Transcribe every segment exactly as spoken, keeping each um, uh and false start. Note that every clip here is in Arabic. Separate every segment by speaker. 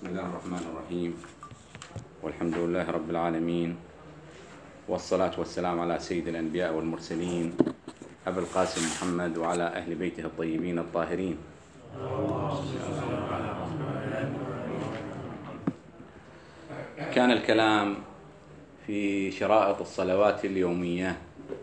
Speaker 1: بسم الله الرحمن الرحيم، والحمد لله رب العالمين، والصلاة والسلام على سيد الأنبياء والمرسلين أبي القاسم محمد وعلى أهل بيته الطيبين الطاهرين. كان الكلام في شرائط الصلوات اليومية،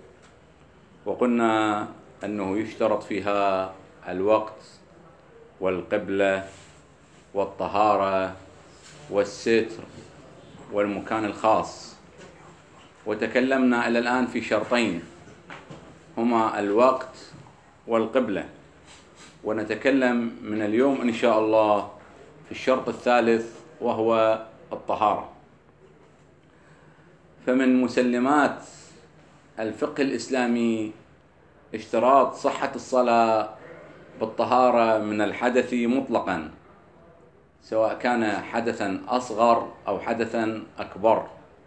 Speaker 1: وقلنا أنه يشترط فيها الوقت والقبلة والطهارة والستر والمكان الخاص، وتكلمنا إلى الآن في شرطين هما الوقت والقبلة، ونتكلم من اليوم إن شاء الله في الشرط الثالث وهو الطهارة. فمن مسلمات الفقه الإسلامي اشتراط صحة الصلاة بالطهارة من الحدث مطلقا، سواء كان حدثا أصغر أو حدثا أكبر،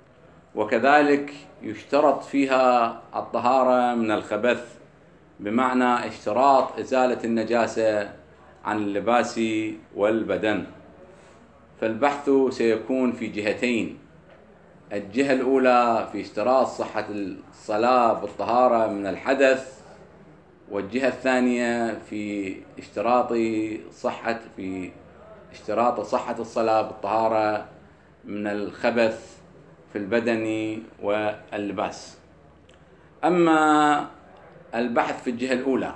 Speaker 1: وكذلك يشترط فيها الطهارة من الخبث، بمعنى اشتراط إزالة النجاسة عن اللباس والبدن. فالبحث سيكون في جهتين: الجهة الأولى في اشتراط صحة الصلاة بالطهارة من الحدث، والجهة الثانية في اشتراط صحة في اشتراط صحة الصلاة بالطهارة من الخبث في البدن واللباس. أما البحث في الجهة الأولى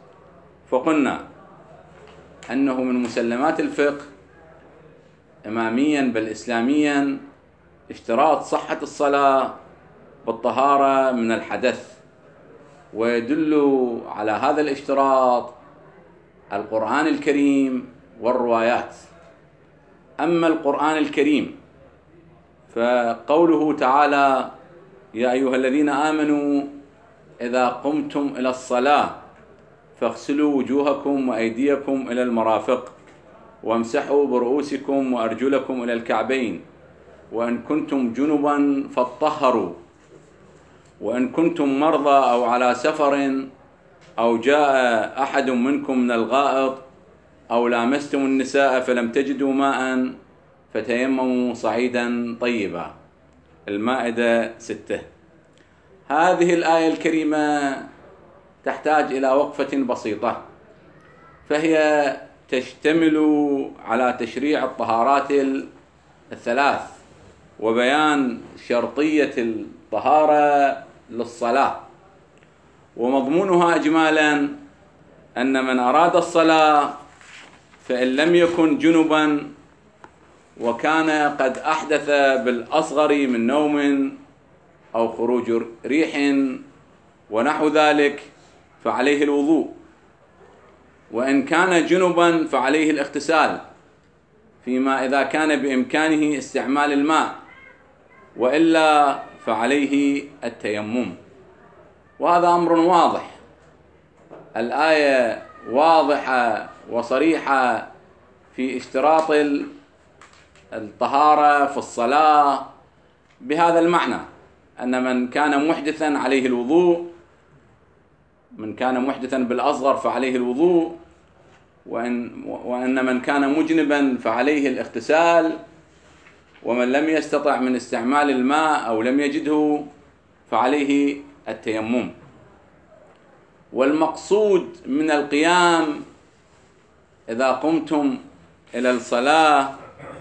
Speaker 1: فقلنا أنه من مسلمات الفقه إماميا بل إسلاميا اشتراط صحة الصلاة بالطهارة من الحدث، ويدل على هذا الاشتراط القرآن الكريم والروايات. أما القرآن الكريم فقوله تعالى: يا أيها الذين آمنوا إذا قمتم إلى الصلاة فاغسلوا وجوهكم وأيديكم إلى المرافق وامسحوا برؤوسكم وأرجلكم إلى الكعبين وإن كنتم جنبا فاطهروا وإن كنتم مرضى أو على سفر أو جاء أحد منكم من الغائط أو لامستم النساء فلم تجدوا ماء فتيمموا صعيدا طيبا. المائدة ستة. هذه الآية الكريمة تحتاج إلى وقفة بسيطة، فهي تشتمل على تشريع الطهارات الثلاث وبيان شرطية الطهارة للصلاة، ومضمونها إجمالا أن من أراد الصلاة فإن لم يكن جنبا وكان قد أحدث بالأصغر من نوم أو خروج ريح ونحو ذلك فعليه الوضوء، وإن كان جنبا فعليه الاغتسال، فيما إذا كان بإمكانه استعمال الماء، وإلا فعليه التيمم. وهذا أمر واضح، الآية واضحة وصريحة في اشتراط الطهارة في الصلاة بهذا المعنى، أن من كان محدثا عليه الوضوء، من كان محدثا بالأصغر فعليه الوضوء، وإن, وأن من كان مجنبا فعليه الاغتسال، ومن لم يستطع من استعمال الماء أو لم يجده فعليه التيمم. والمقصود من القيام إذا قمتم إلى الصلاة،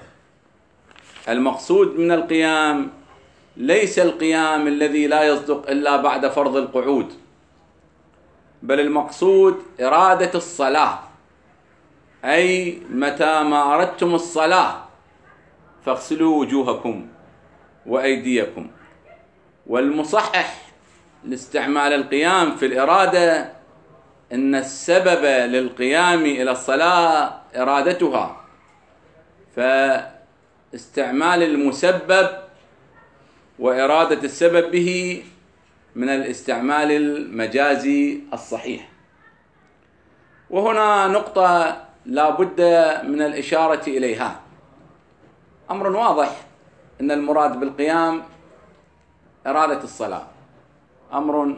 Speaker 1: المقصود من القيام ليس القيام الذي لا يصدق إلا بعد فرض القعود، بل المقصود إرادة الصلاة، أي متى ما أردتم الصلاة فاغسلوا وجوهكم وأيديكم. والمصحح لاستعمال القيام في الإرادة إن السبب للقيام إلى الصلاة إرادتها، فاستعمال المسبب وإرادة السبب به من الاستعمال المجازي الصحيح. وهنا نقطة لا بد من الإشارة إليها. أمر واضح أن المراد بالقيام إرادة الصلاة، أمر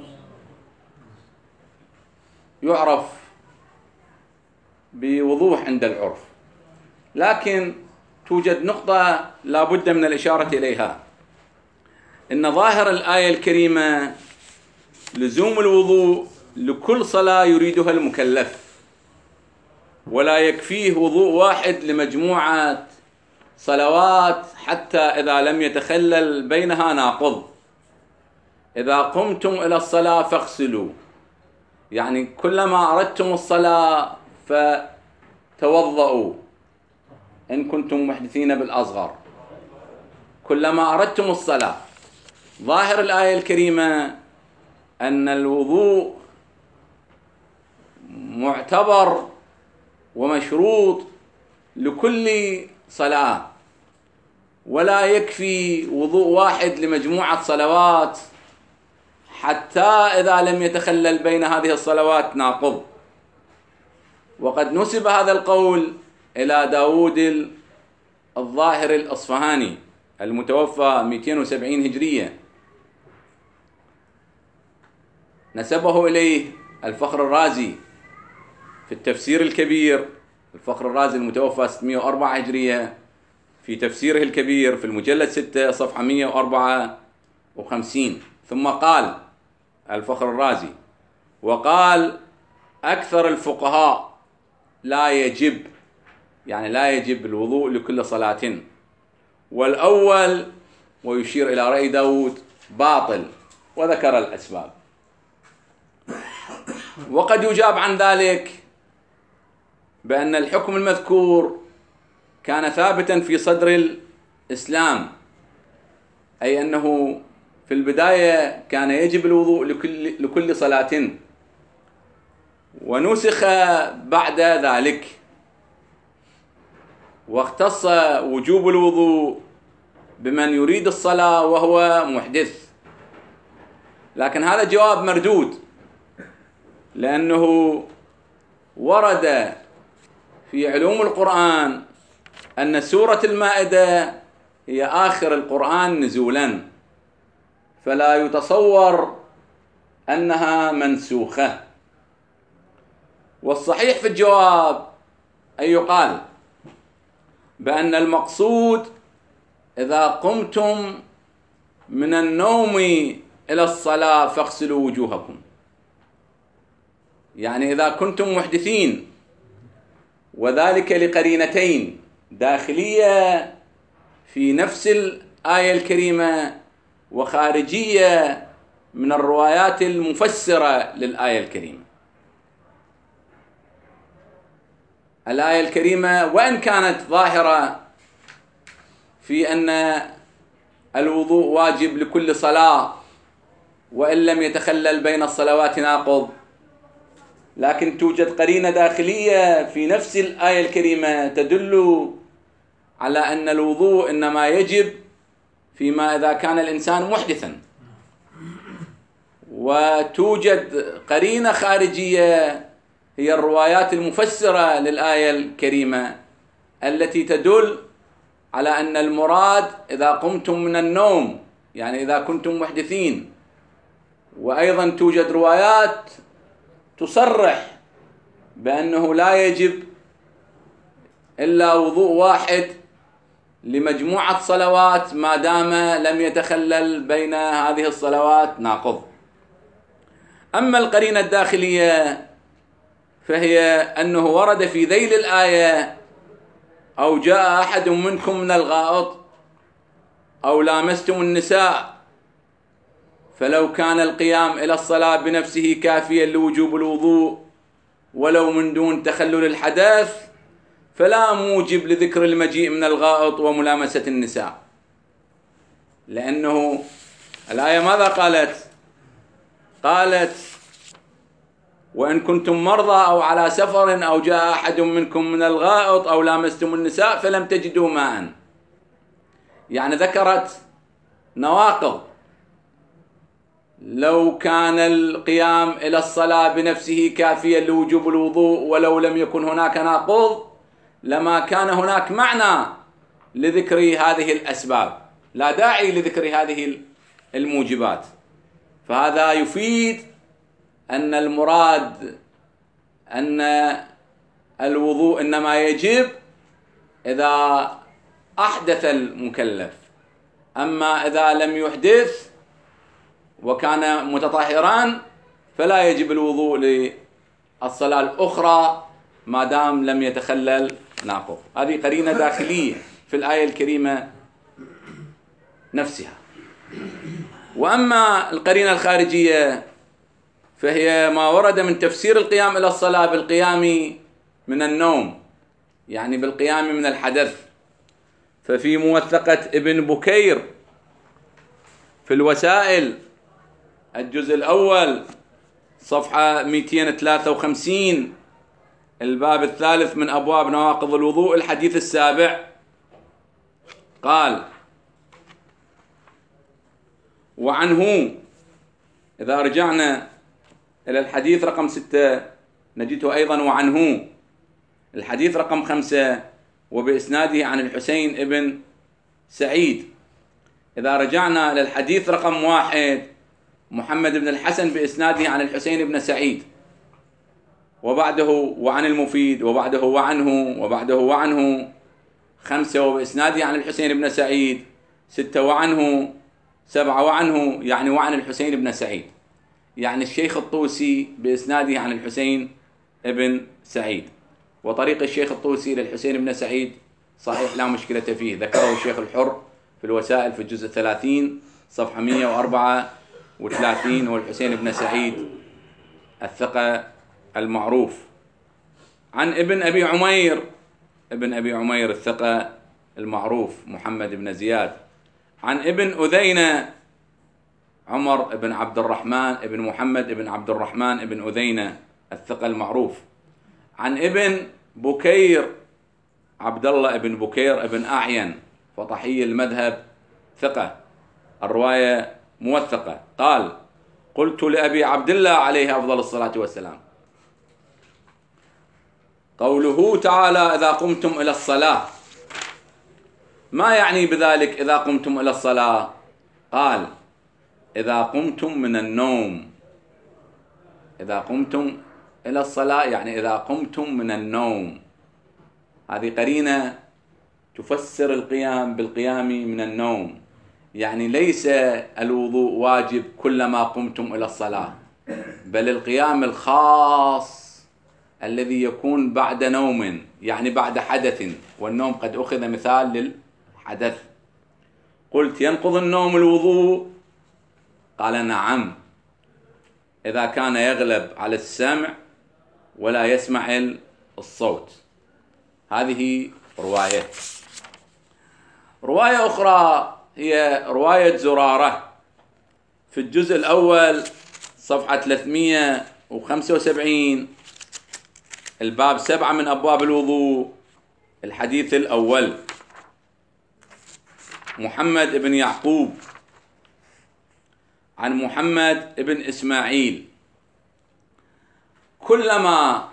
Speaker 1: يعرف بوضوح عند العرف، لكن توجد نقطة لا بد من الإشارة إليها، إن ظاهر الآية الكريمة لزوم الوضوء لكل صلاة يريدها المكلف، ولا يكفيه وضوء واحد لمجموعة صلوات حتى إذا لم يتخلل بينها ناقض. إذا قمتم إلى الصلاة فاغسلوا، يعني كلما أردتم الصلاة فتوضؤوا إن كنتم محدثين بالأصغر، كلما أردتم الصلاة. ظاهر الآية الكريمة أن الوضوء معتبر ومشروط لكل صلاة، ولا يكفي وضوء واحد لمجموعة صلوات حتى إذا لم يتخلل بين هذه الصلوات ناقض. وقد نسب هذا القول إلى داود الظاهر الأصفهاني المتوفى مئتين وسبعين هجرية، نسبه إليه الفخر الرازي في التفسير الكبير، الفخر الرازي المتوفى ستمئة وأربعة هجرية، في تفسيره الكبير في المجلد ستة صفحة مئة وأربعة وخمسين. ثم قال الفخر الرازي: وقال أكثر الفقهاء لا يجب، يعني لا يجب الوضوء لكل صلاة، والأول ويشير إلى رأي داود باطل، وذكر الأسباب. وقد يجاب عن ذلك بأن الحكم المذكور كان ثابتا في صدر الإسلام، أي أنه في البداية كان يجب الوضوء لكل, لكل صلاة، ونسخ بعد ذلك واختص وجوب الوضوء بمن يريد الصلاة وهو محدث. لكن هذا جواب مردود، لأنه ورد في علوم القرآن أن سورة المائدة هي آخر القرآن نزولا، فلا يتصور أنها منسوخة. والصحيح في الجواب أن يقال بأن المقصود إذا قمتم من النوم إلى الصلاة فاغسلوا وجوهكم، يعني إذا كنتم محدثين، وذلك لقرينتين داخلية في نفس الآية الكريمة وخارجية من الروايات المفسرة للآية الكريمة. الآية الكريمة وإن كانت ظاهرة في أن الوضوء واجب لكل صلاة وإن لم يتخلل بين الصلوات ناقض، لكن توجد قرينة داخلية في نفس الآية الكريمة تدل على أن الوضوء إنما يجب فيما إذا كان الإنسان محدثا. وتوجد قرينة خارجية هي الروايات المفسرة للآية الكريمة التي تدل على أن المراد إذا قمتم من النوم، يعني إذا كنتم محدثين. وأيضا توجد روايات تصرح بأنه لا يجب إلا وضوء واحد لمجموعة صلوات ما دام لم يتخلل بين هذه الصلوات ناقض. أما القرينة الداخلية فهي أنه ورد في ذيل الآية: أو جاء أحد منكم من الغائط أو لامستم النساء، فلو كان القيام إلى الصلاة بنفسه كافيا لوجوب الوضوء ولو من دون تخلل الحدث، فلا موجب لذكر المجيء من الغائط وملامسة النساء. لأنه الآية ماذا قالت؟ قالت: وإن كنتم مرضى أو على سفر أو جاء أحد منكم من الغائط أو لامستم النساء فلم تجدوا ماء، يعني ذكرت نواقض. لو كان القيام إلى الصلاة بنفسه كافيا لوجوب الوضوء ولو لم يكن هناك ناقض لما كان هناك معنى لذكر هذه الأسباب، لا داعي لذكر هذه الموجبات. فهذا يفيد أن المراد أن الوضوء إنما يجب إذا أحدث المكلف. أما إذا لم يحدث وكان متطهرا فلا يجب الوضوء للصلاة الأخرى ما دام لم يتخلل ناقض. هذه قرينة داخلية في الآية الكريمة نفسها. وأما القرينة الخارجية فهي ما ورد من تفسير القيام إلى الصلاة بالقيام من النوم، يعني بالقيام من الحدث. ففي موثقة ابن بكير في الوسائل الجزء الأول صفحة مئتين وثلاثة وخمسين الباب الثالث من أبواب نواقض الوضوء الحديث السابع قال: وعنه، إذا رجعنا إلى الحديث رقم ستة نجده أيضا وعنه. الحديث رقم خمسة وبإسناده عن الحسين ابن سعيد. إذا رجعنا إلى الحديث رقم واحد محمد بن الحسن بإسناده عن الحسين بن سعيد، وبعده وعن المفيد، وبعده وعنه، وبعده وعنه. خمسة وبإسناده عن الحسين بن سعيد. ستة وعنه. سبعة وعنه، يعني وعن الحسين بن سعيد، يعني الشيخ الطوسي بإسناده عن الحسين بن سعيد. وطريق الشيخ الطوسي للحسين بن سعيد صحيح لا مشكلة فيه، ذكره الشيخ الحر في الوسائل في الجزء الثلاثين صفحة مئة وأربعة وثلاثين. والحسين بن سعيد الثقة المعروف. عن ابن أبي عمير، ابن أبي عمير الثقة المعروف محمد بن زياد. عن ابن أذينة عمر بن عبد الرحمن بن محمد بن عبد الرحمن بن أذينة الثقة المعروف. عن ابن بكير عبد الله بن بكير بن أعين فطحي المذهب ثقة، الرواية موثقة. قال: قلت لأبي عبد الله عليه أفضل الصلاة والسلام: قوله تعالى إذا قمتم إلى الصلاة، ما يعني بذلك إذا قمتم إلى الصلاة؟ قال: إذا قمتم من النوم. إذا قمتم إلى الصلاة يعني إذا قمتم من النوم. هذه قرينة تفسر القيام بالقيام من النوم، يعني ليس الوضوء واجب كلما قمتم إلى الصلاة، بل القيام الخاص الذي يكون بعد نوم، يعني بعد حدث، والنوم قد أخذ مثال للحدث. قلت: ينقض النوم الوضوء؟ قال: نعم، إذا كان يغلب على السمع ولا يسمع الصوت. هذه رواية. رواية أخرى هي رواية زرارة في الجزء الأول صفحة ثلاثمئة وخمسة وسبعين الباب سبعة من أبواب الوضوء الحديث الأول. محمد بن يعقوب عن محمد بن إسماعيل. كلما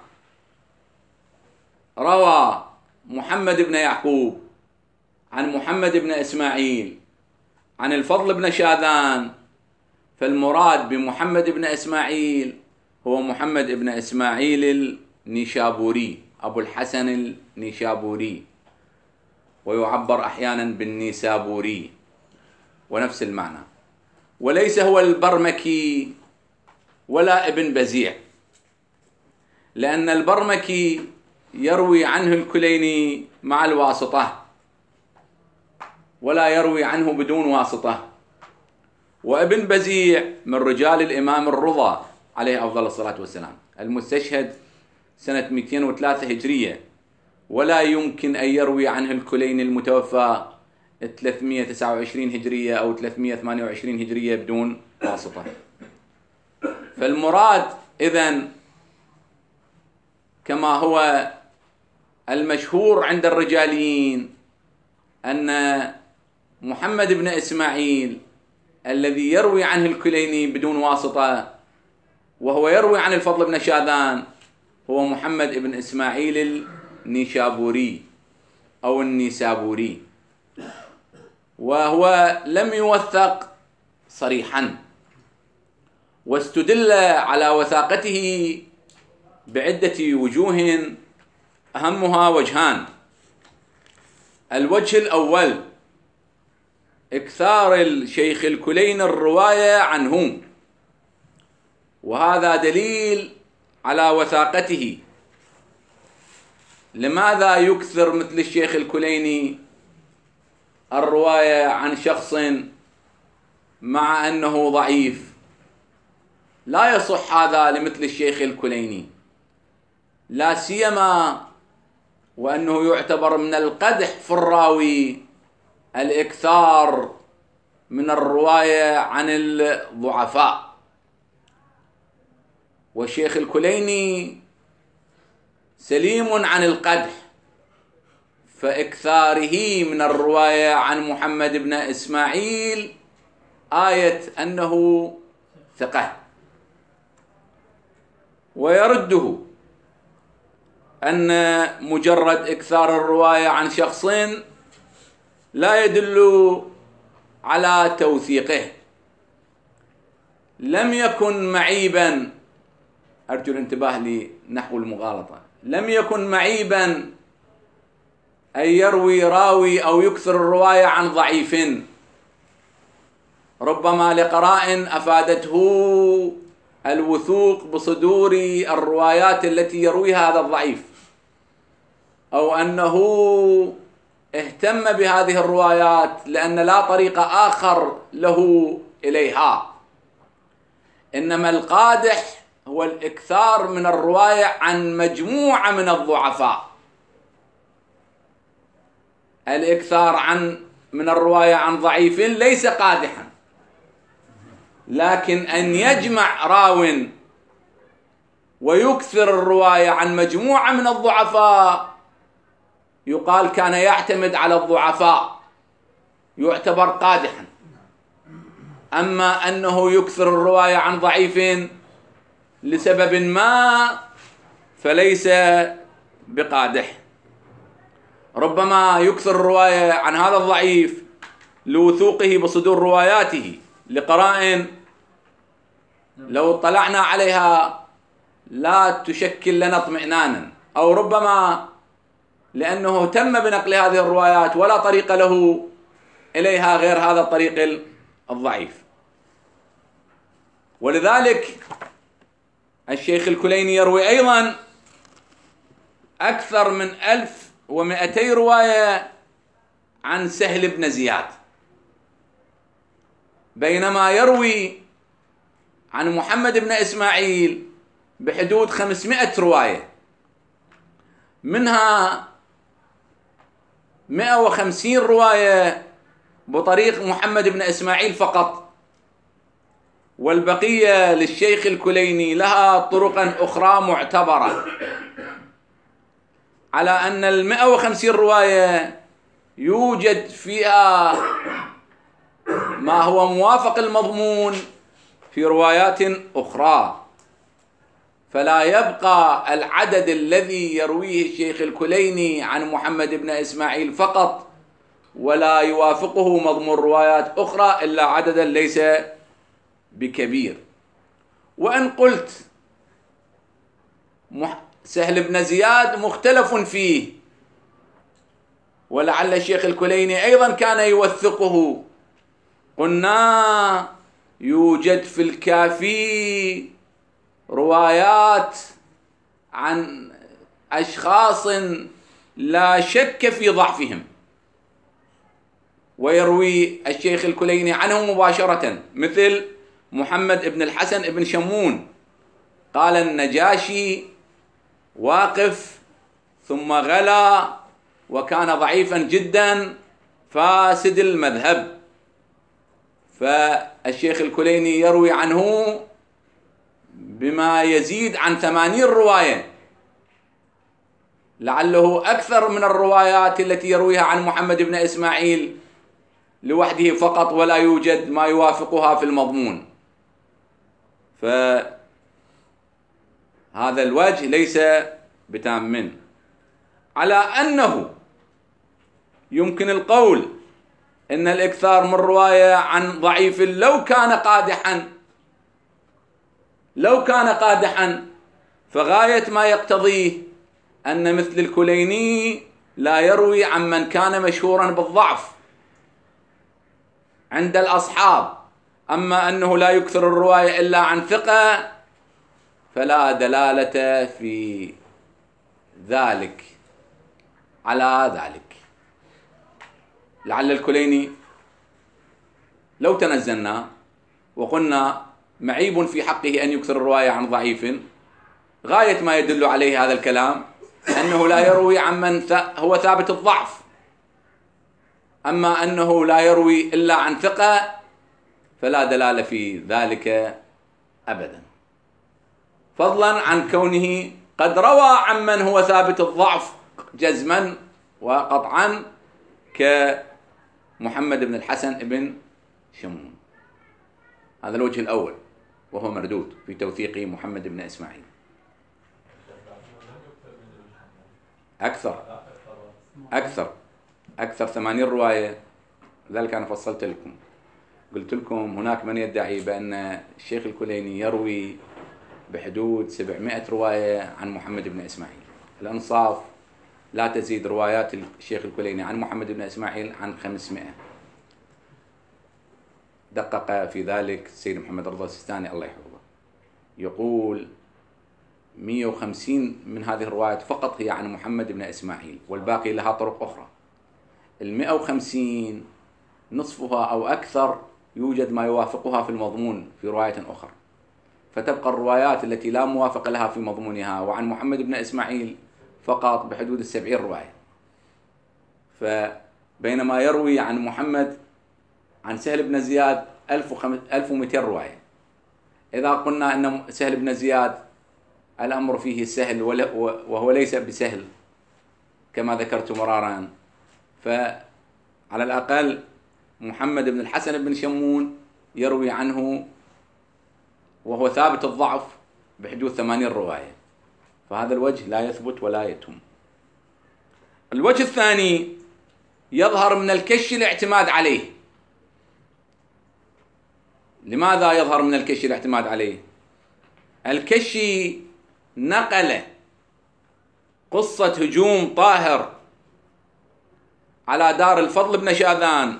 Speaker 1: روى محمد بن يعقوب عن محمد بن إسماعيل عن الفضل بن شاذان، فالمراد بمحمد بن إسماعيل هو محمد بن إسماعيل النيشابوري أبو الحسن النيشابوري، ويعبر أحيانا بالنيسابوري ونفس المعنى. وليس هو البرمكي ولا ابن بزيع، لأن البرمكي يروي عنه الكليني مع الواسطة ولا يروي عنه بدون واسطة. وابن بزيع من رجال الإمام الرضا عليه أفضل الصلاة والسلام المستشهد سنة مئتين وثلاثة هجرية، ولا يمكن أن يروي عنه الكليني المتوفى ثلاثمئة وتسعة وعشرين هجرية أو ثلاثمئة وثمانية وعشرين هجرية بدون واسطة. فالمراد إذن كما هو المشهور عند الرجاليين أن محمد بن إسماعيل الذي يروي عنه الكليني بدون واسطة وهو يروي عن الفضل بن شاذان هو محمد بن إسماعيل النيشابوري أو النيسابوري، وهو لم يوثق صريحا، واستدل على وثاقته بعدة وجوه أهمها وجهان. الوجه الأول إكثار الشيخ الكليني الرواية عنه، وهذا دليل على وثاقته. لماذا يكثر مثل الشيخ الكليني الرواية عن شخص مع أنه ضعيف؟ لا يصح هذا لمثل الشيخ الكليني، لا سيما وأنه يعتبر من القدح في الراوي الإكثار من الرواية عن الضعفاء. والشيخ الكليني سليم عن القدح، فإكثاره من الرواية عن محمد بن إسماعيل آية أنه ثقة. ويرده أن مجرد إكثار الرواية عن شخص لا يدل على توثيقه. لم يكن معيبا، أرجو الانتباه لنحو المغالطة، لم يكن معيبا أن يروي راوي أو يكثر الرواية عن ضعيف، ربما لقراء أفادته الوثوق بصدور الروايات التي يرويها هذا الضعيف، أو أنه اهتم بهذه الروايات لأن لا طريق آخر له إليها. إنما القادح هو الإكثار من الرواية عن مجموعة من الضعفاء. الإكثار عن من الرواية عن ضعيف ليس قادحا، لكن أن يجمع راو ويكثر الرواية عن مجموعة من الضعفاء يقال كان يعتمد على الضعفاء، يعتبر قادحا. أما أنه يكثر الرواية عن ضعيف لسبب ما فليس بقادح. ربما يكثر الرواية عن هذا الضعيف لوثوقه بصدور رواياته لقرائن لو اطلعنا عليها لا تشكل لنا اطمئنانا، أو ربما لأنه اهتم بنقل هذه الروايات ولا طريق له إليها غير هذا الطريق الضعيف. ولذلك الشيخ الكليني يروي أيضا أكثر من ألف ومئتي رواية عن سهل بن زياد، بينما يروي عن محمد بن إسماعيل بحدود خمسمائة رواية، منها مئة وخمسين رواية بطريق محمد بن إسماعيل فقط، والبقية للشيخ الكليني لها طرقا أخرى معتبرة، على أن المئة وخمسين رواية يوجد فيها ما هو موافق المضمون في روايات أخرى، فلا يبقى العدد الذي يرويه الشيخ الكليني عن محمد بن إسماعيل فقط ولا يوافقه مضمون روايات أخرى إلا عددا ليس بكبير. وإن قلت سهل بن زياد مختلف فيه، ولعل الشيخ الكليني أيضا كان يوثقه، قلنا يوجد في الكافي روايات عن أشخاص لا شك في ضعفهم، ويروي الشيخ الكليني عنهم مباشرة، مثل محمد بن الحسن بن شمون، قال النجاشي واقف ثم غلا وكان ضعيفا جدا فاسد المذهب، فالشيخ الكليني يروي عنه بما يزيد عن ثمانين رواية، لعله أكثر من الروايات التي يرويها عن محمد بن إسماعيل لوحده فقط ولا يوجد ما يوافقها في المضمون. فهذا الوجه ليس بتام منه، على أنه يمكن القول إن الإكثار من رواية عن ضعيف لو كان قادحا لو كان قادحا فغاية ما يقتضيه أن مثل الكليني لا يروي عمن كان مشهورا بالضعف عند الأصحاب، أما أنه لا يكثر الرواية إلا عن ثقة فلا دلالة في ذلك على ذلك. لعل الكليني لو تنزلنا وقلنا معيب في حقه أن يكثر الرواية عن ضعيف، غاية ما يدل عليه هذا الكلام أنه لا يروي عمن هو ثابت الضعف، أما أنه لا يروي إلا عن ثقة فلا دلالة في ذلك أبدا، فضلا عن كونه قد روى عمن هو ثابت الضعف جزما وقطعا كمحمد بن الحسن بن شمون. هذا الوجه الأول وهو مردود في توثيق محمد بن إسماعيل. أكثر أكثر أكثر ثمانين رواية. لذلك أنا فصلت لكم، قلت لكم هناك من يدعي بأن الشيخ الكليني يروي بحدود سبعمائة رواية عن محمد بن إسماعيل. الأنصاف لا تزيد روايات الشيخ الكليني عن محمد بن إسماعيل عن خمسمائة. دقق في ذلك السيد محمد رضا السيستاني الله يحفظه، يقول مئة وخمسين من هذه الروايات فقط هي عن محمد بن إسماعيل والباقي لها طرق أخرى. المئة وخمسين نصفها أو أكثر يوجد ما يوافقها في المضمون في رواية أخرى، فتبقى الروايات التي لا موافق لها في مضمونها وعن محمد بن إسماعيل فقط بحدود السبعين رواية. فبينما يروي عن محمد عن سهل بن زياد ألف ومئتين رواية. إذا قلنا أن سهل بن زياد الأمر فيه سهل وهو ليس بسهل كما ذكرت مرارا، فعلى الأقل محمد بن الحسن بن شمون يروي عنه وهو ثابت الضعف بحدود ثمانين رواية، فهذا الوجه لا يثبت ولا يتم. الوجه الثاني يظهر من الكش الاعتماد عليه. لماذا يظهر من الكش الاعتماد عليه؟ الكشي نقل قصة هجوم طاهر على دار الفضل بن شاذان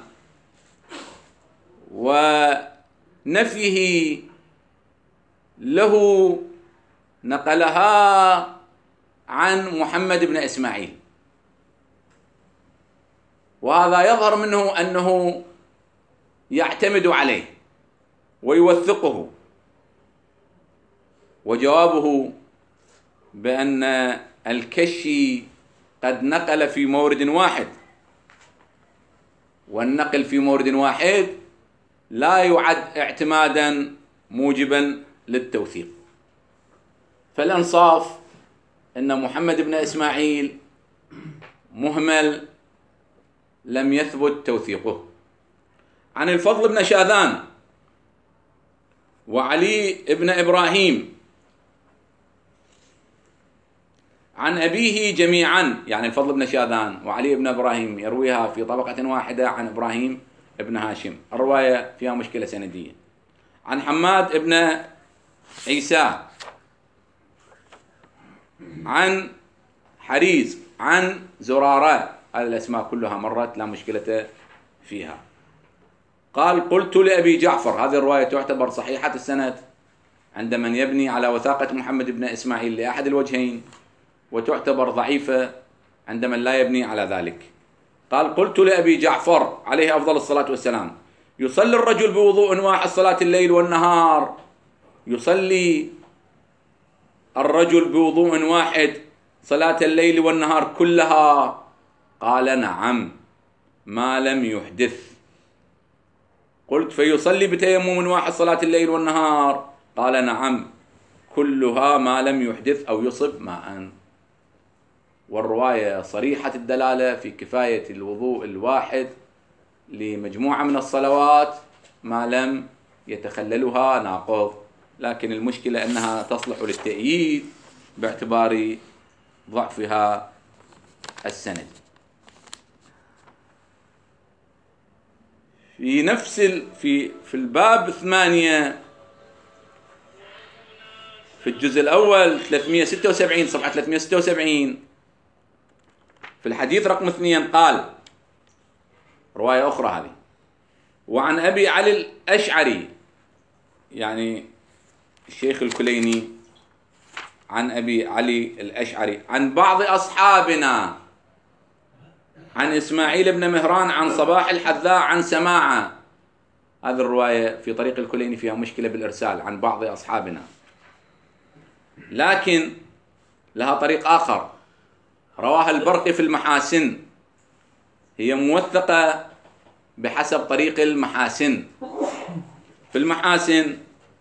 Speaker 1: ونفيه له، نقلها عن محمد بن إسماعيل، وهذا يظهر منه أنه يعتمد عليه ويوثقه. وجوابه بأن الكشي قد نقل في مورد واحد، والنقل في مورد واحد لا يعد اعتمادا موجبا للتوثيق. فالإنصاف أن محمد بن إسماعيل مهمل لم يثبت توثيقه. عن الفضل بن شاذان وعلي بن إبراهيم عن أبيه جميعا، يعني الفضل بن شاذان وعلي بن إبراهيم يرويها في طبقة واحدة عن إبراهيم بن هاشم، الرواية فيها مشكلة سندية. عن حماد بن عيسى عن حريز عن زرارة، هذه الأسماء كلها مرت لا مشكلة فيها. قال قلت لأبي جعفر، هذه الرواية تعتبر صحيحة السند عند من يبني على وثاقة محمد بن إسماعيل لأحد الوجهين، وتعتبر ضعيفة عند من لا يبني على ذلك. قال قلت لأبي جعفر عليه أفضل الصلاة والسلام يصلي الرجل بوضوء واحد صلاة الليل والنهار؟ يصلي الرجل بوضوء واحد صلاة الليل والنهار كلها؟ قال نعم ما لم يحدث. قلت فيصلي بتيمم واحد صلاة الليل والنهار؟ قال نعم كلها ما لم يحدث أو يصب ماء. والرواية صريحة الدلالة في كفاية الوضوء الواحد لمجموعة من الصلوات ما لم يتخللها ناقض، لكن المشكلة أنها تصلح للتأييد باعتبار ضعفها السند. في نفس ال... في في الباب ثمانية في الجزء الأول ثلاثمئة وستة وسبعين صفحة ثلاثمئة وستة وسبعين في الحديث رقم اثنين قال، رواية أخرى هذه، وعن أبي علي الأشعري، يعني الشيخ الكليني عن أبي علي الأشعري، عن بعض أصحابنا، عن إسماعيل بن مهران عن صباح الحذاء عن سماعة. هذه الرواية في طريق الكليني فيها مشكلة بالإرسال، عن بعض أصحابنا، لكن لها طريق آخر رواها البرقي في المحاسن، هي موثقة بحسب طريق المحاسن. في المحاسن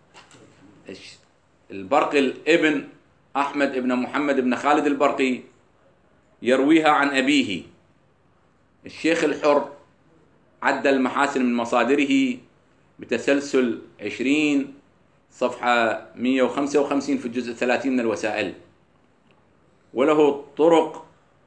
Speaker 1: البرقي الابن أحمد بن محمد بن خالد البرقي يرويها عن أبيه. الشيخ الحر عد المحاسن من مصادره بتسلسل عشرين صفحة مئة وخمسة وخمسين في الجزء الثلاثين من الوسائل، وله طرق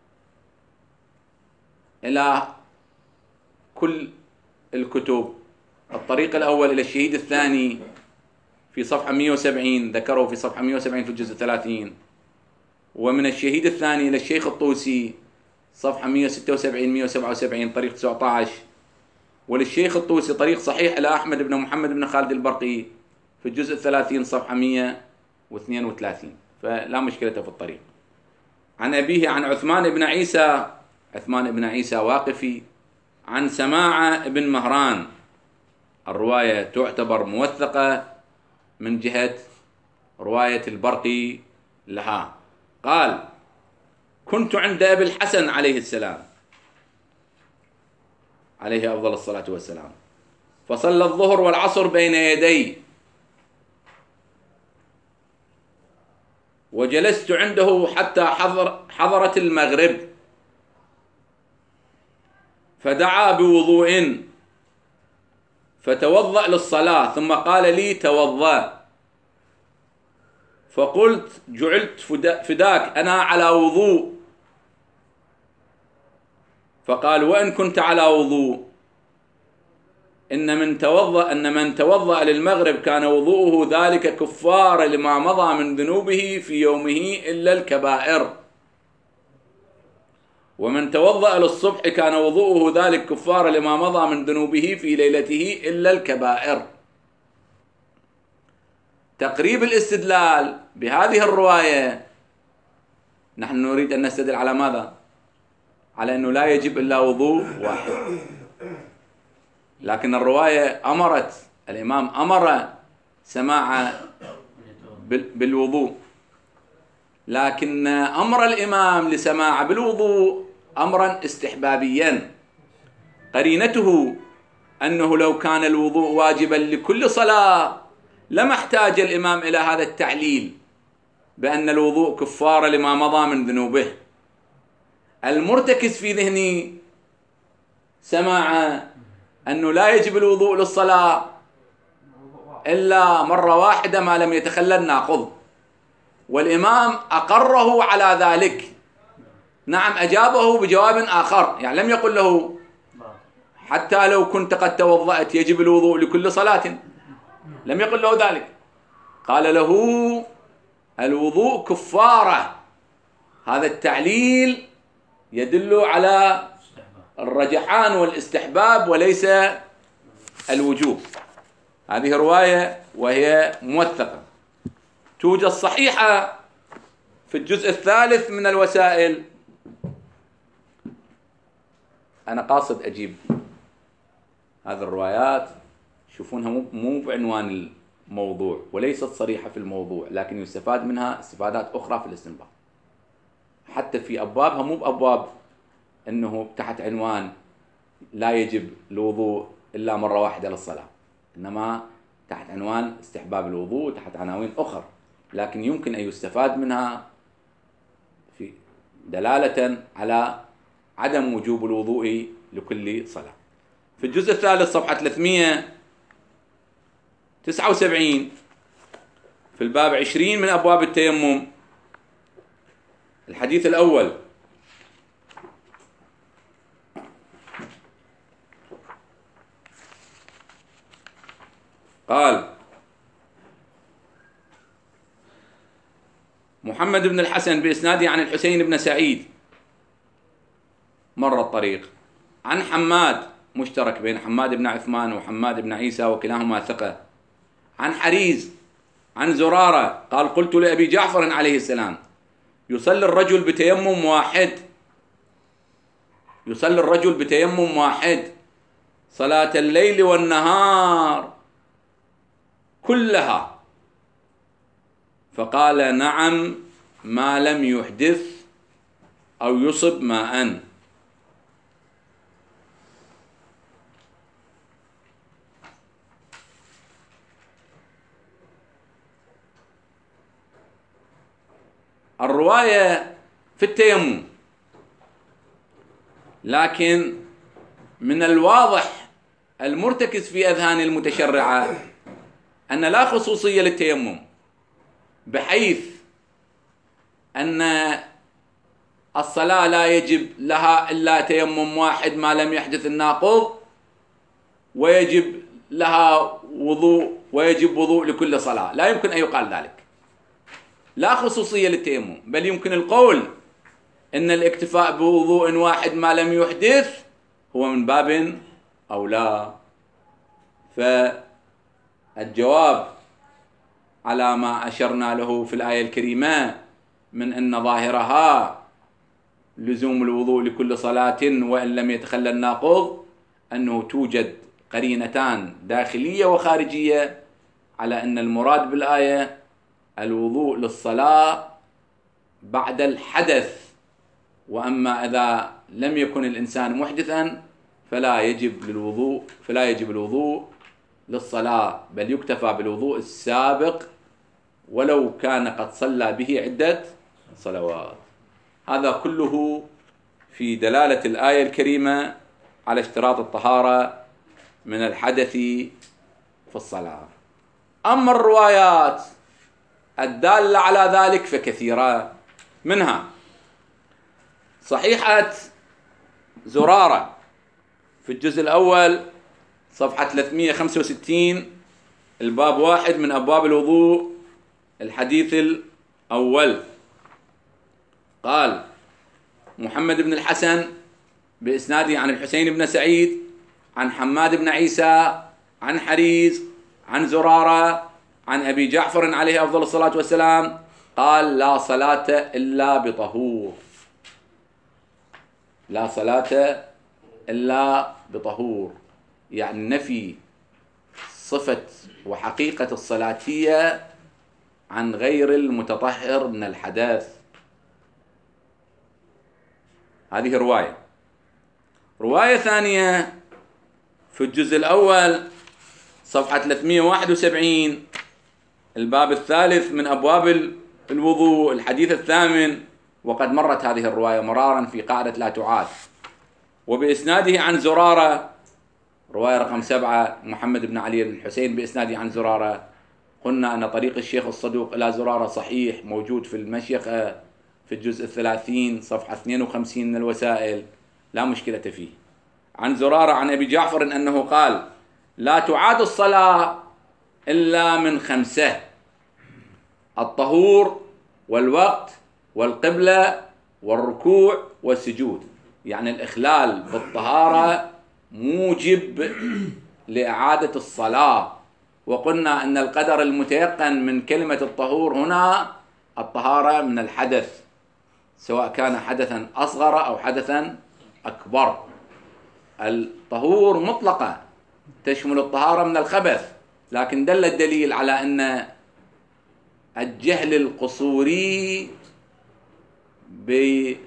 Speaker 1: إلى كل الكتب. الطريق الأول إلى الشهيد الثاني في صفحة مئة وسبعين، ذكره في صفحة مئة وسبعين في الجزء الثلاثين، ومن الشهيد الثاني إلى الشيخ الطوسي صفحة مئة وستة وسبعين مئة وسبعة وسبعين طريق تسعة عشر، وللشيخ الطوسي طريق صحيح إلى أحمد بن محمد بن خالد البرقي في الجزء الثلاثين صفحة مئة واثنين وثلاثين، فلا مشكلة في الطريق. عن أبيه عن عثمان بن عيسى، عثمان بن عيسى واقفي، عن سماعة بن مهران. الرواية تعتبر موثقة من جهة رواية البرقي لها. قال: كنت عند أبي الحسن عليه السلام، عليه أفضل الصلاة والسلام، فصلى الظهر والعصر بين يدي، وجلست عنده حتى حضر حضرت المغرب، فدعا بوضوء فتوضأ للصلاة، ثم قال لي: توضأ. فقلت: جعلت فداك أنا على وضوء. فقال: وإن كنت على وضوء إن من توضأ أن من توضأ للمغرب كان وضوءه ذلك كفار لما مضى من ذنوبه في يومه إلا الكبائر، ومن توضأ للصبح كان وضوءه ذلك كفار لما مضى من ذنوبه في ليلته إلا الكبائر. تقريب الاستدلال بهذه الرواية، نحن نريد أن نستدل على ماذا؟ على أنه لا يجب إلا وضوء واحد، لكن الرواية أمرت، الإمام أمر سماع بالوضوء، لكن أمر الإمام لسماع بالوضوء أمرا استحبابيا، قرينته أنه لو كان الوضوء واجبا لكل صلاة لما احتاج الإمام إلى هذا التعليل بأن الوضوء كفار لما مضى من ذنوبه. المرتكز في ذهني سماع أنه لا يجب الوضوء للصلاة إلا مرة واحدة ما لم يتخلى الناقض، والإمام أقره على ذلك. نعم، أجابه بجواب آخر، يعني لم يقل له حتى لو كنت قد توضأت يجب الوضوء لكل صلاة، لم يقل له ذلك، قال له الوضوء كفارة. هذا التعليل يدل على الرجحان والاستحباب وليس الوجوب. هذه رواية وهي موثقة، توجد صحيحة في الجزء الثالث من الوسائل. أنا قاصد أجيب هذه الروايات، شوفونها مو بعنوان الموضوع وليست صريحة في الموضوع، لكن يستفاد منها استفادات أخرى في الاستنباط، حتى في أبوابها مو بأبواب أنه تحت عنوان لا يجب الوضوء إلا مرة واحدة للصلاة، إنما تحت عنوان استحباب الوضوء، تحت عناوين أخرى، لكن يمكن أن يستفاد منها في دلالة على عدم وجوب الوضوء لكل صلاة. في الجزء الثالث صفحة ثلاثمئة وتسعة وسبعين في الباب عشرين من أبواب التيمم، الحديث الأول: قال: محمد بن الحسن بإسناده عن الحسين بن سعيد مر الطريق. عن حماد، مشترك بين حماد بن عثمان وحماد بن عيسى وكلاهما ثقة. عن حريز عن زرارة قال قلت لأبي جعفر عليه السلام يصلي الرجل بتيمم واحد يصلي الرجل بتيمم واحد صلاة الليل والنهار كلها؟ فقال نعم، ما لم يحدث أو يصب ماء. الرواية في التيمم، لكن من الواضح المرتكز في أذهان المتشرعة أن لا خصوصية للتيمم، بحيث أن الصلاة لا يجب لها إلا تيمم واحد ما لم يحدث الناقض، ويجب لها وضوء ويجب وضوء لكل صلاة. لا يمكن أن يقال ذلك، لا خصوصية للتيمم، بل يمكن القول إن الاكتفاء بوضوء واحد ما لم يحدث هو من باب أولى. فالجواب على ما أشرنا له في الآية الكريمة من أن ظاهرها لزوم الوضوء لكل صلاة وإن لم يتخلى الناقض، أنه توجد قرينتان داخلية وخارجية على أن المراد بالآية الوضوء للصلاة بعد الحدث، وأما إذا لم يكن الإنسان محدثا فلا يجب للوضوء فلا يجب الوضوء للصلاة، بل يكتفى بالوضوء السابق ولو كان قد صلى به عدة صلوات. هذا كله في دلالة الآية الكريمة على اشتراط الطهارة من الحدث في الصلاة. أما الروايات الدالة على ذلك فكثيرة، منها صحيحة زرارة في الجزء الأول صفحة ثلاثمئة وخمسة وستين، الباب واحد من أبواب الوضوء، الحديث الأول، قال محمد بن الحسن بإسناده عن الحسين بن سعيد عن حماد بن عيسى عن حريز عن زرارة عن أبي جعفر عليه أفضل الصلاة والسلام قال لا صلاة إلا بطهور، لا صلاة إلا بطهور، يعني نفي صفة وحقيقة الصلاتية عن غير المتطهر من الحدث. هذه رواية. رواية ثانية في الجزء الأول صفحة ثلاثمئة وواحد وسبعين، الباب الثالث من أبواب الوضوء، الحديث الثامن، وقد مرت هذه الرواية مرارا في قاعدة لا تعاد، وبإسناده عن زرارة، رواية رقم سبعة، محمد بن علي بن الحسين بإسناده عن زرارة. قلنا أن طريق الشيخ الصدوق إلى زرارة صحيح، موجود في المشيخة في الجزء الثلاثين صفحة اثنين وخمسين من الوسائل، لا مشكلة فيه. عن زرارة عن أبي جعفر أنه قال لا تعاد الصلاة إلا من خمسة: الطهور والوقت والقبلة والركوع والسجود. يعني الإخلال بالطهارة موجب لإعادة الصلاة. وقلنا أن القدر المتيقن من كلمة الطهور هنا الطهارة من الحدث، سواء كان حدثا أصغر أو حدثا أكبر. الطهور مطلقة تشمل الطهارة من الخبث، لكن دل الدليل على أن الجهل القصوري بقضية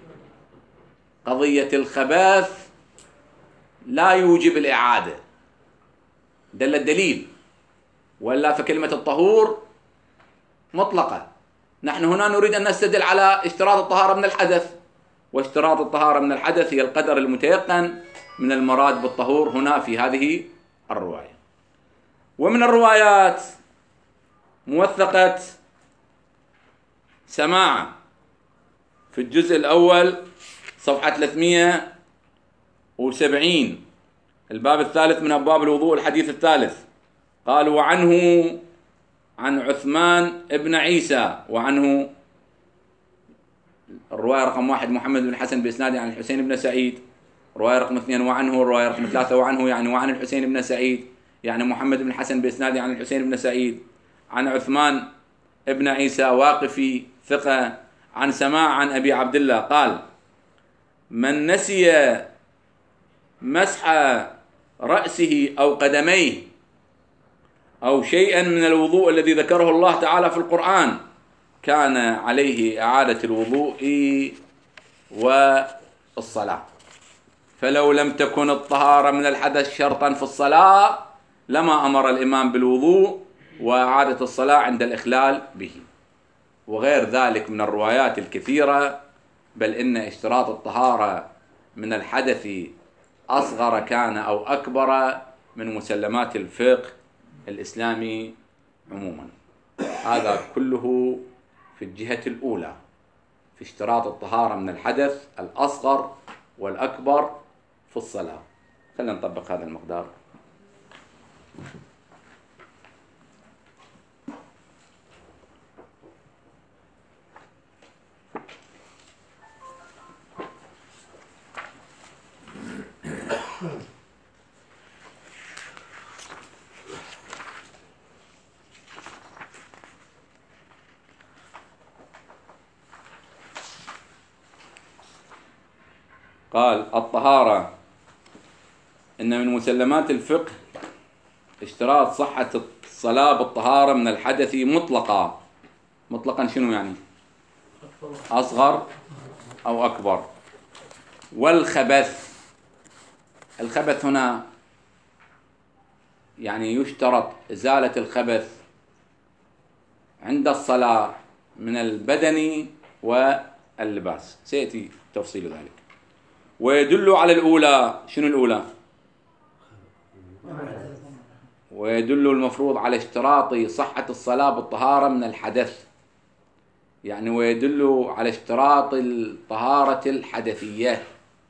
Speaker 1: الخبث لا يوجب الإعادة، دل الدليل، ولا فكلمة الطهور مطلقة. نحن هنا نريد أن نستدل على اشتراط الطهارة من الحدث، واشتراط الطهارة من الحدث هي القدر المتيقن من المراد بالطهور هنا في هذه الرواية. ومن الروايات موثقة سماع في الجزء الأول صفحة ثلاثمئة وسبعين، الباب الثالث من أبواب الوضوء، الحديث الثالث، قال وعنه عن عثمان ابن عيسى، وعنه الرواية رقم واحد محمد بن الحسن بإسناده عن الحسين بن سعيد رواية رقم اثنين وعنه، رواية رقم ثلاثة وعنه، يعني وعن الحسين بن سعيد، يعني محمد بن الحسن بإسناده عن الحسين بن سعيد، عن عثمان ابن عيسى واقفي ثقة، عن سماع عن أبي عبد الله قال: من نسي مسح رأسه أو قدميه أو شيئا من الوضوء الذي ذكره الله تعالى في القرآن كان عليه إعادة الوضوء والصلاة. فلو لم تكن الطهارة من الحدث شرطا في الصلاة لما أمر الإمام بالوضوء وإعادة الصلاة عند الإخلال به. وغير ذلك من الروايات الكثيرة، بل إن اشتراط الطهارة من الحدث أصغر كان أو أكبر من مسلمات الفقه الإسلامي عموما. هذا كله في الجهة الأولى في اشتراط الطهارة من الحدث الأصغر والأكبر في الصلاة. خلينا نطبق هذا المقدار. قال: الطهارة إن من مسلمات الفقه اشتراط صحة الصلاة بالطهارة من الحدث مطلقا. مطلقا شنو يعني؟ أصغر أو أكبر. والخبث، الخبث هنا يعني يشترط إزالة الخبث عند الصلاة من البدن واللباس، سيأتي تفصيل ذلك. ويدل على الأولى، شنو الأولى؟ ويدل المفروض على اشتراط صحة الصلاة بالطهارة من الحدث، يعني ويدل على اشتراط الطهارة الحدثية،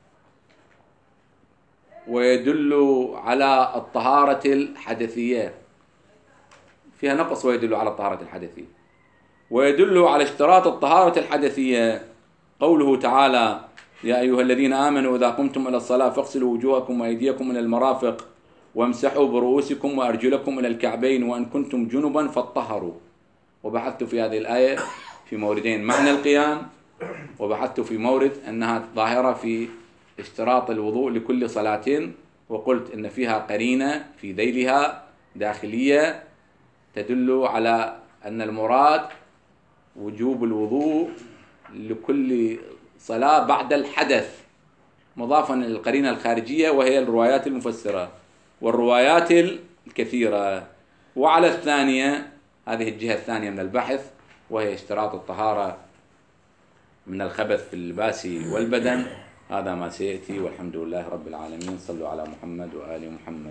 Speaker 1: ويدل على الطهارة الحدثية فيها نقص، ويدل على الطهارة الحدثية. ويدل على اشتراط الطهارة الحدثية قوله تعالى: يا أيها الذين آمنوا إذا قمتم إلى الصلاة فاغسلوا وجوهكم وأيديكم إلى المرافق وامسحوا برؤوسكم وأرجلكم إلى الكعبين وإن كنتم جنبا فاطهروا. وبحثت في هذه الآية في موردين: معنى القيام، وبحثت في مورد أنها ظاهرة في اشتراط الوضوء لكل صلاة، وقلت إن فيها قرينة في ذيلها داخلية تدل على أن المراد وجوب الوضوء لكل صلاة بعد الحدث، مضافا للقرينة الخارجية وهي الروايات المفسرة والروايات الكثيرة. وعلى الثانية، هذه الجهة الثانية من البحث، وهي اشتراط الطهارة من الخبث في اللباس والبدن. هذا ما سيأتي، والحمد لله رب العالمين. صلوا على محمد وآل محمد.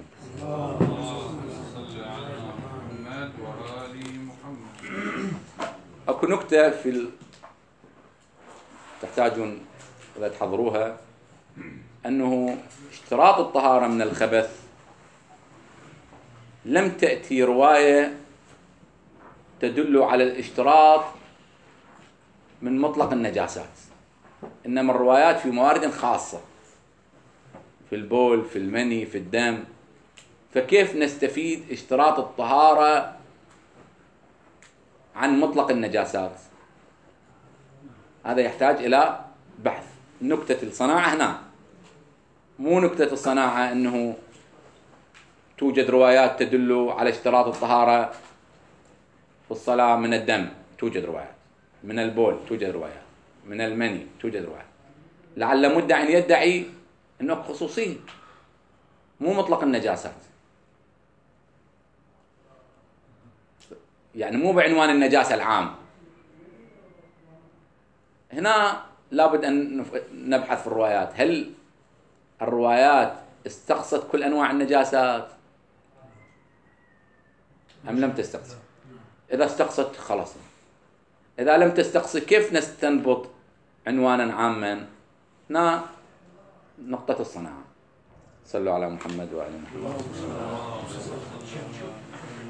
Speaker 1: أكو نكتة في ال... تحتاجون إذا تحضروها، أنه اشتراط الطهارة من الخبث لم تأتي رواية تدل على الاشتراط من مطلق النجاسات، إنما الروايات في موارد خاصة، في البول، في المني، في الدم. فكيف نستفيد اشتراط الطهارة عن مطلق النجاسات؟ هذا يحتاج إلى بحث. نكتة الصناعة هنا، مو نكتة الصناعة أنه توجد روايات تدل على اشتراط الطهارة في الصلاة من الدم، توجد روايات، من البول توجد روايات، من المني توجد روايات. لعل مدع يدعي أنه خصوصية، مو مطلق النجاسات، يعني مو بعنوان النجاسة العام. هنا لابد أن نبحث في الروايات، هل الروايات استقصت كل أنواع النجاسات أم لم تستقص؟ إذا استقصت خلاص، إذا لم تستقص كيف نستنبط عنوانا عاما؟ هنا نقطة الصناعة. صلوا على محمد وعلى محمد.